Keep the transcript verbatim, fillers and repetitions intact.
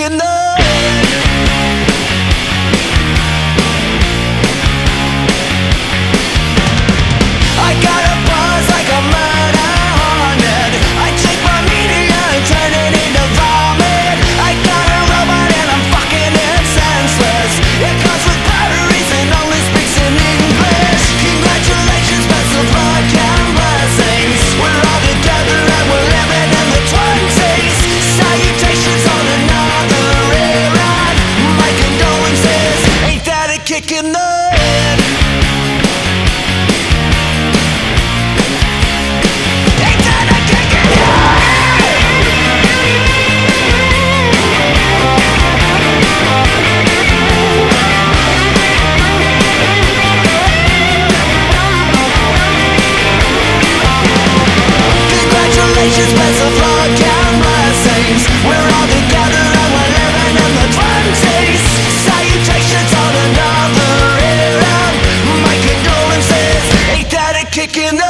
in the head. I got a buzz like a murder hornet. I take my media and turn it into vomit. I got a robot and I'm fucking it senseless. It comes with batteries and only speaks in English. Congratulations, best of luck and blessings. We're all together and we're living in the twenties. Salutations on another era. My condolences. Ain't that a kick in the head? Best of luck and blessings. We're all together and we're living in the twenties. Salutations on another era. My condolences. Ain't that a kick in the